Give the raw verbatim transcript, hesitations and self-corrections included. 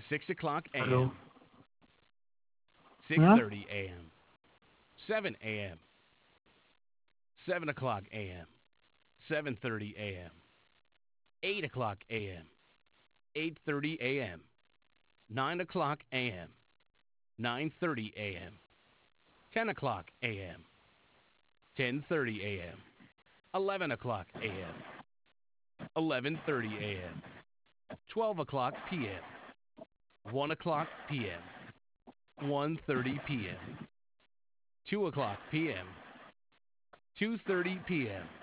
six o'clock Hello. a m, Yeah? six thirty a m, seven a m, seven o'clock a m, seven thirty a m, eight o'clock a m, eight thirty a m, nine o'clock a m, nine thirty a m, ten o'clock a m, ten thirty a m, eleven o'clock a m, eleven thirty a m, twelve o'clock p m, one o'clock p m, one thirty p m, two o'clock p m, two thirty p m,